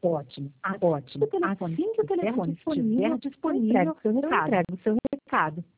Ótimo, ótimo. Assim que o telefone estiver disponível, eu entrego o seu recado.